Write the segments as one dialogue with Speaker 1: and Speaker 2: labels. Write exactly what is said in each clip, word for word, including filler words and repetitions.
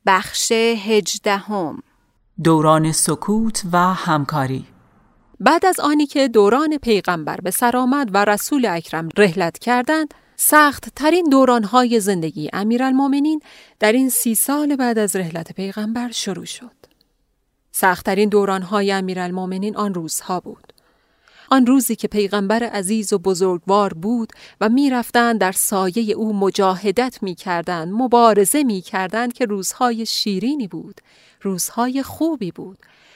Speaker 1: بخش هجدهم.
Speaker 2: دوران سکوت و همکاری.
Speaker 3: بعد از آنی که دوران پیغمبر به سر آمد و رسول اکرم رحلت کردند، سخت ترین دورانهای زندگی امیرالمومنین در این سی سال بعد از رحلت پیغمبر شروع شد. سخت ترین دورانهای امیرالمومنین آن روزها بود. آن روزی که پیغمبر عزیز و بزرگوار بود و می رفتند در سایه او مجاهدت می کردند، مبارزه می کردند که روزهای شیرینی بود، روزهای خوبی بود،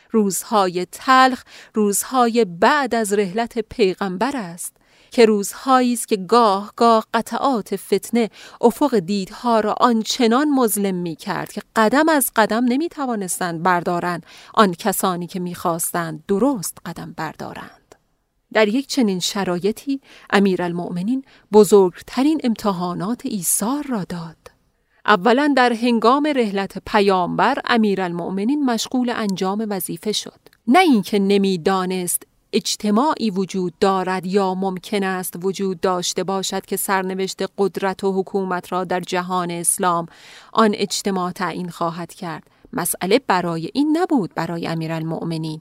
Speaker 3: روزهای تلخ، روزهای بعد از رحلت پیغمبر است که روزهایی است که گاه گاه قطعات فتنه افق دیدها را آنچنان مظلم می کرد که قدم از قدم نمی توانستند بردارند آن کسانی که می خواستند درست قدم بردارند. در یک چنین شرایطی امیرالمؤمنین بزرگترین امتحانات ایثار را داد. اولا در هنگام رحلت پیامبر امیرالمؤمنین مشغول انجام وظیفه شد. نه اینکه نمی‌دانست اجتماعی وجود دارد یا ممکن است وجود داشته باشد که سرنوشت قدرت و حکومت را در جهان اسلام آن اجتماع تعیین خواهد کرد. مسئله برای این نبود. برای امیرالمؤمنین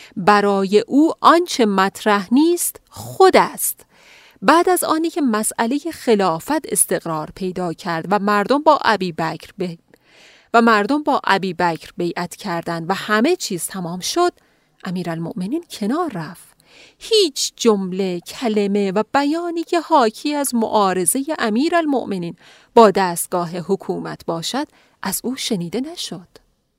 Speaker 3: برای او آنچه مطرح نیست خود است. بعد از آنی که مسئله خلافت استقرار پیدا کرد و مردم با ابوبکر به و مردم با ابوبکر بیعت کردند و همه چیز تمام شد، امیرالمؤمنین کنار رفت. هیچ جمله، کلمه و بیانی که حاکی از معارضه امیرالمؤمنین با دستگاه حکومت باشد از او شنیده نشد.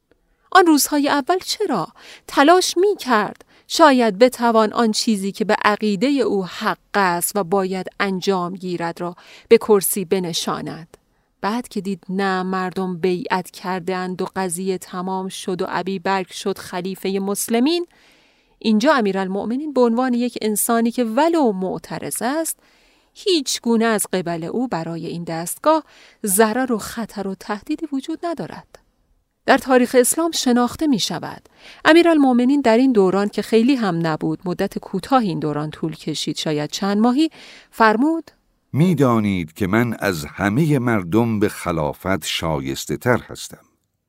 Speaker 3: آن روزهای اول چرا؟ تلاش می کرد شاید بتوان آن چیزی که به عقیده او حق است و باید انجام گیرد را به کرسی بنشاند. بعد که دید نه، مردم بیعت کردند و قضیه تمام شد و ابوبکر شد خلیفه مسلمین، اینجا امیرالمؤمنین به عنوان یک انسانی که ولو معترض است، هیچ گونه از قبل او برای این دستگاه ضرر و خطر و تهدیدی وجود ندارد. در تاریخ اسلام شناخته می شود امیرالمؤمنین در این دوران که خیلی هم نبود، مدت کوتاه این دوران طول کشید، شاید چند ماهی، فرمود:
Speaker 4: می دانید که من از همه مردم به خلافت شایسته تر هستم.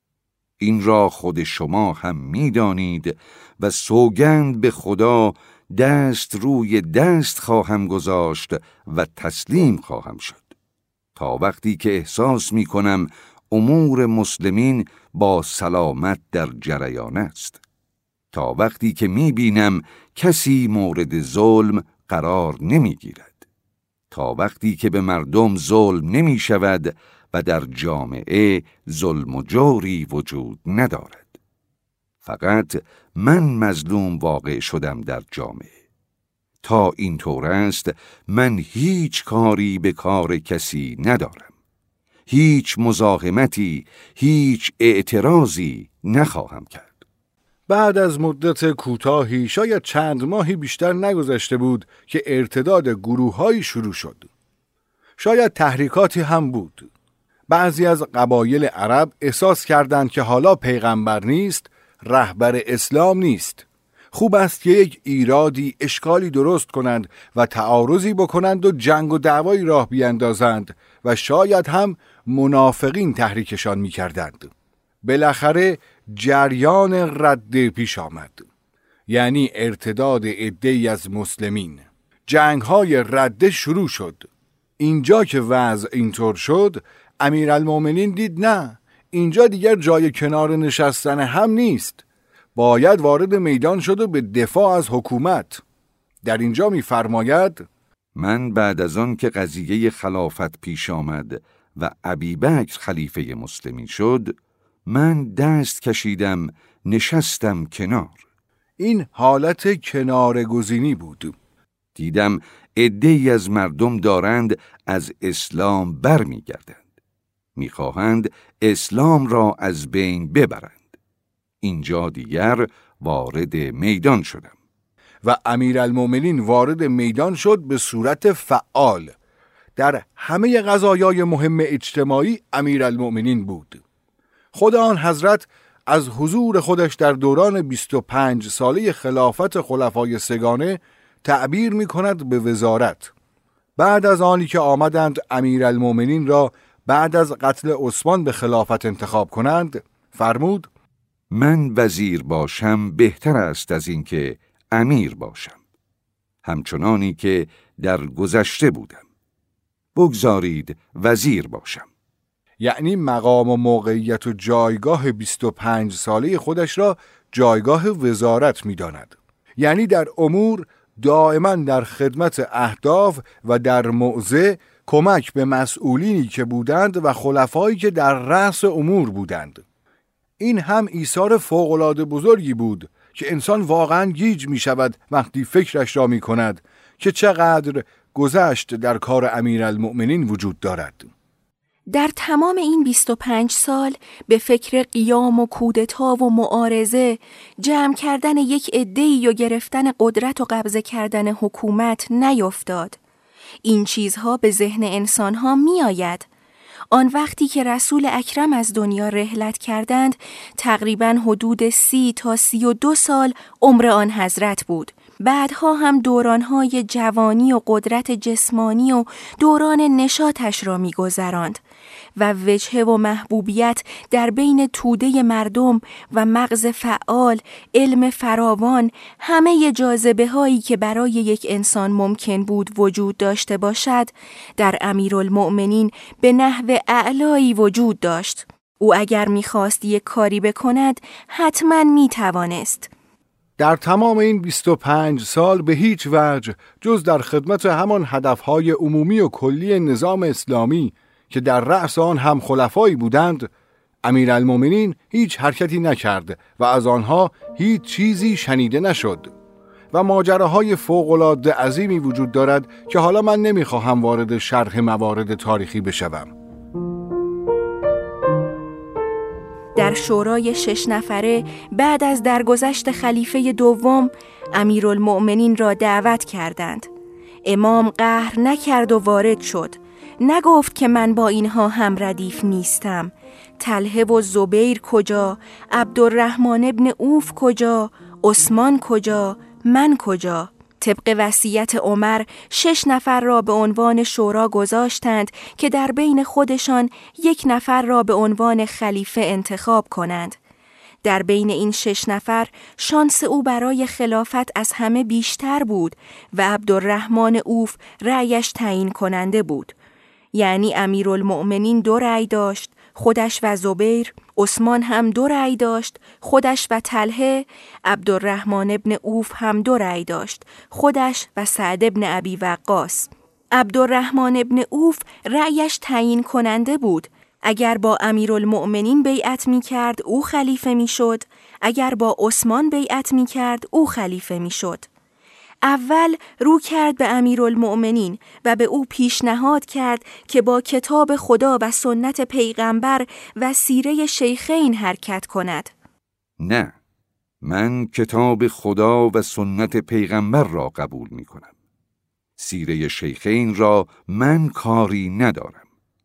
Speaker 4: این را خود شما هم می دانید و سوگند به خدا دست روی دست خواهم گذاشت و تسلیم خواهم شد تا وقتی که احساس می کنم امور مسلمین با سلامت در جریان است، تا وقتی که می بینم کسی مورد ظلم قرار نمی گیرد، تا وقتی که به مردم ظلم نمی شود و در جامعه ظلم و جوری وجود ندارد. فقط من مظلوم واقع شدم در جامعه. تا این طور است من هیچ کاری به کار کسی ندارم، هیچ مزاحمتی، هیچ اعتراضی نخواهم کرد.
Speaker 5: بعد از مدت کوتاهی، شاید چند ماهی بیشتر نگذشته بود که ارتداد گروه‌هایی شروع شد. شاید تحریکاتی هم بود. بعضی از قبایل عرب احساس کردند که حالا پیغمبر نیست، رهبر اسلام نیست. خوب است که یک ایرادی، اشکالی درست کنند و تعارضی بکنند و جنگ و دعوایی راه بیندازند و شاید هم منافقین تحریکشان می کردند. بالاخره جریان رد پیش آمد، یعنی ارتداد عده‌ای از مسلمین. جنگ های رد شروع شد. اینجا که وضع اینطور شد، امیرالمؤمنین دید نه، اینجا دیگر جای کنار نشستن هم نیست، باید وارد میدان شد و به دفاع از حکومت. در اینجا می فرماید:
Speaker 4: من بعد از آن که قضیه خلافت پیش آمد و ابوبکر خلیفه مسلمین شد، من دست کشیدم، نشستم کنار.
Speaker 5: این حالت کنارگزینی بود.
Speaker 4: دیدم عده‌ای از مردم دارند از اسلام بر می گردند، می خواهند اسلام را از بین ببرند. اینجا دیگر وارد میدان شدم
Speaker 5: و امیرالمؤمنین وارد میدان شد به صورت فعال. در همه قضایای مهم اجتماعی امیرالمؤمنین بود. خدا آن حضرت از حضور خودش در دوران بیست و پنج ساله خلافت خلفای سگانه تعبیر می کند به وزارت. بعد از آنی که آمدند امیرالمؤمنین را بعد از قتل عثمان به خلافت انتخاب کنند، فرمود:
Speaker 4: من وزیر باشم بهتر است از اینکه امیر باشم، همچنانی که در گذشته بودم. بگذارید وزیر باشم.
Speaker 5: یعنی مقام و موقعیت و جایگاه بیست و پنج ساله خودش را جایگاه وزارت می داند. یعنی در امور دائما در خدمت اهداف و در موضع کمک به مسئولینی که بودند و خلفایی که در رأس امور بودند. این هم ایثار فوق‌العاده بزرگی بود که انسان واقعا گیج می شود وقتی فکرش را می کند که چقدر گذشت در کار امیرالمؤمنین وجود دارد.
Speaker 6: در تمام این بیست و پنج سال به فکر قیام و کودتا و معارضه، جمع کردن یک عده‌ای و گرفتن قدرت و قبضه کردن حکومت نیفتاد. این چیزها به ذهن انسانها می آید. آن وقتی که رسول اکرم از دنیا رحلت کردند، تقریباً حدود سی تا سی و دو سال عمر آن حضرت بود. بعدها هم دورانهای جوانی و قدرت جسمانی و دوران نشاطش را می گذراند و وجهه و محبوبیت در بین توده مردم و مغز فعال، علم فراوان، همه جاذبه هایی که برای یک انسان ممکن بود وجود داشته باشد، در امیرالمؤمنین به نحو اعلایی وجود داشت. او اگر می خواست یک کاری بکند، حتما می توانست.
Speaker 5: در تمام این بیست و پنج سال به هیچ وجه جز در خدمت همان هدفهای عمومی و کلی نظام اسلامی که در رأس آن هم خلفایی بودند، امیرالمؤمنین هیچ حرکتی نکرد و از آنها هیچ چیزی شنیده نشد و ماجراهای فوق‌العاده عظیمی وجود دارد که حالا من نمیخواهم وارد شرح موارد تاریخی بشوم.
Speaker 6: در شورای شش نفره بعد از درگذشت خلیفه دوم، امیرالمؤمنین را دعوت کردند. امام قهر نکرد و وارد شد. نگفت که من با اینها هم ردیف نیستم. طلحه و زبیر کجا؟ عبدالرحمن ابن عوف کجا؟ عثمان کجا؟ من کجا؟ طبق وصیت عمر شش نفر را به عنوان شورا گذاشتند که در بین خودشان یک نفر را به عنوان خلیفه انتخاب کنند. در بین این شش نفر شانس او برای خلافت از همه بیشتر بود و عبدالرحمن عوف رأیش تعیین کننده بود. یعنی امیرالمؤمنین دو رأی داشت، خودش و زبیر. عثمان هم دو رأی داشت، خودش و طلحه. عبدالرحمن ابن عوف هم دو رأی داشت، خودش و سعد ابن ابی وقاص. عبدالرحمن ابن عوف رأیش تعیین کننده بود. اگر با امیرالمؤمنین بیعت می کرد او خلیفه می شد، اگر با عثمان بیعت می کرد او خلیفه می شد. اول رو کرد به امیرالمؤمنین و به او پیشنهاد کرد که با کتاب خدا و سنت پیغمبر و سیره شیخین حرکت کند.
Speaker 4: نه، من کتاب خدا و سنت پیغمبر را قبول می کنم. سیره شیخین را من کاری ندارم.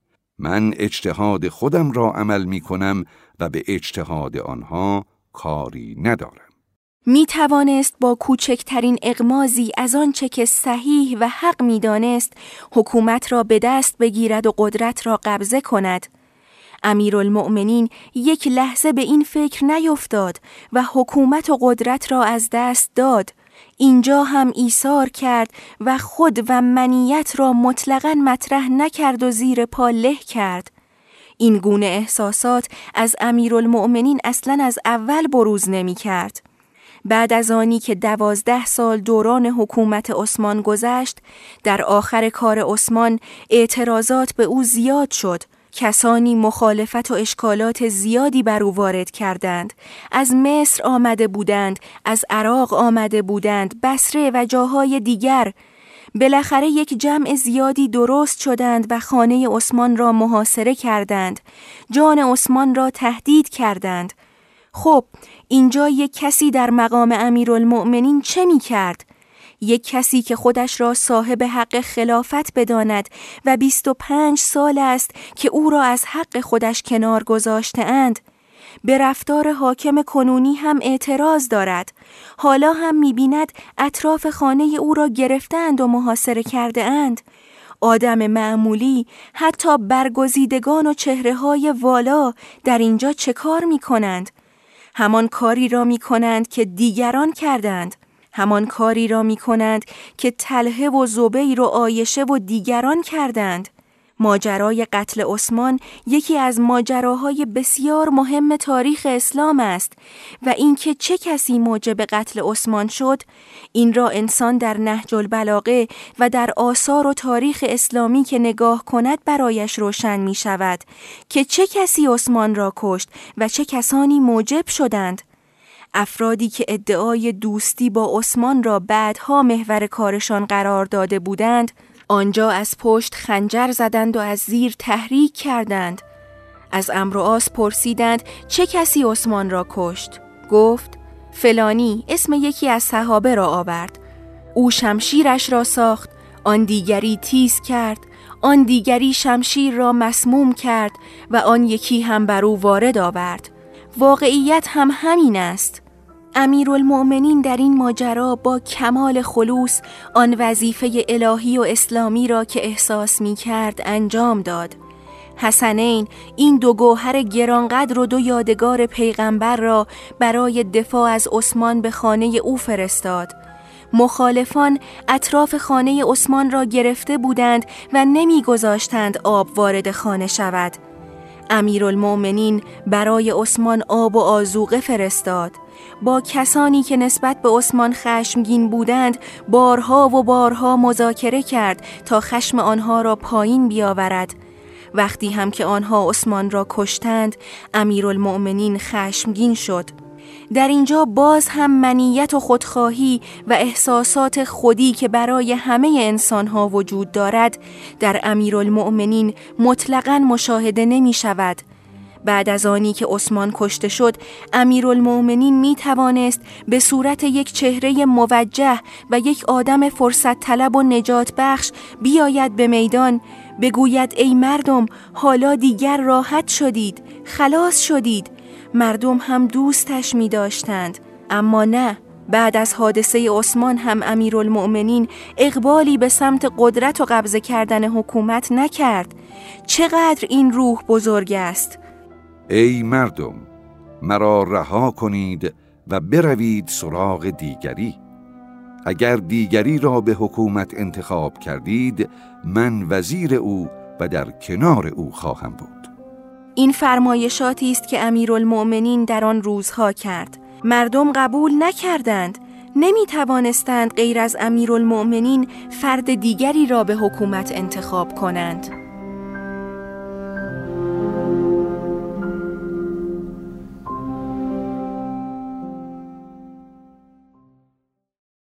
Speaker 4: من اجتهاد خودم را عمل می کنم و به اجتهاد آنها کاری ندارم.
Speaker 6: می توانست با کوچکترین اغمازی از آنچه که صحیح و حق می دانست حکومت را به دست بگیرد و قدرت را قبضه کند. امیرالمؤمنین یک لحظه به این فکر نیفتاد و حکومت و قدرت را از دست داد. اینجا هم ایثار کرد و خود و منیت را مطلقاً مطرح نکرد و زیر پا له کرد. این گونه احساسات از امیرالمؤمنین اصلاً از اول بروز نمی کرد. بعد از آنی که دوازده سال دوران حکومت عثمان گذشت، در آخر کار عثمان اعتراضات به او زیاد شد. کسانی مخالفت و اشکالات زیادی بر او وارد کردند. از مصر آمده بودند، از عراق آمده بودند، بصره و جاهای دیگر. بالاخره یک جمع زیادی درست شدند و خانه عثمان را محاصره کردند. جان عثمان را تهدید کردند. خب اینجا یک کسی در مقام امیرالمؤمنین چه می کرد؟ یک کسی که خودش را صاحب حق خلافت بداند و بیست و پنج سال است که او را از حق خودش کنار گذاشته اند. به رفتار حاکم کنونی هم اعتراض دارد. حالا هم می بیند اطراف خانه او را گرفتند و محاصره کرده اند. آدم معمولی، حتی برگزیدگان و چهره‌های والا در اینجا چه کار می کنند؟ همان کاری را می کنند که دیگران کردند. همان کاری را می کنند که طلحه و زبیر و عایشه و دیگران کردند. ماجرای قتل عثمان یکی از ماجراهای بسیار مهم تاریخ اسلام است و اینکه چه کسی موجب قتل عثمان شد، این را انسان در نهج البلاغه و در آثار و تاریخ اسلامی که نگاه کند برایش روشن می شود که چه کسی عثمان را کشت و چه کسانی موجب شدند. افرادی که ادعای دوستی با عثمان را بعدها محور کارشان قرار داده بودند، آنجا از پشت خنجر زدند و از زیر تحریک کردند. از عمرو و عاص پرسیدند چه کسی عثمان را کشت؟ گفت فلانی، اسم یکی از صحابه را آورد. او شمشیرش را ساخت، آن دیگری تیز کرد، آن دیگری شمشیر را مسموم کرد و آن یکی هم بر او وارد آورد. واقعیت هم همین است. امیرالمؤمنین در این ماجرا با کمال خلوص آن وظیفه الهی و اسلامی را که احساس می کرد انجام داد. حسنین، این دو گوهر گرانقدر و دو یادگار پیغمبر را برای دفاع از عثمان به خانه او فرستاد. مخالفان اطراف خانه عثمان را گرفته بودند و نمی گذاشتند آب وارد خانه شود. امیرالمؤمنین برای عثمان آب و آذوقه فرستاد. با کسانی که نسبت به عثمان خشمگین بودند بارها و بارها مذاکره کرد تا خشم آنها را پایین بیاورد. وقتی هم که آنها عثمان را کشتند، امیرالمؤمنین خشمگین شد. در اینجا باز هم منیت و خودخواهی و احساسات خودی که برای همه انسانها وجود دارد در امیرالمؤمنین مطلقاً مشاهده نمی شود. بعد از آنی که عثمان کشته شد، امیرالمؤمنین می توانست به صورت یک چهره موجه و یک آدم فرصت طلب و نجات بخش بیاید به میدان، بگوید ای مردم، حالا دیگر راحت شدید، خلاص شدید. مردم هم دوستش می داشتند. اما نه، بعد از حادثه عثمان هم امیرالمؤمنین اقبالی به سمت قدرت و قبضه کردن حکومت نکرد. چقدر این روح بزرگ است!
Speaker 4: ای مردم، مرا رها کنید و بروید سراغ دیگری. اگر دیگری را به حکومت انتخاب کردید، من وزیر او و در کنار او خواهم بود.
Speaker 6: این فرمایشاتی است که امیرالمؤمنین در آن روزها کرد. مردم قبول نکردند. نمی توانستند غیر از امیرالمؤمنین فرد دیگری را به حکومت انتخاب کنند.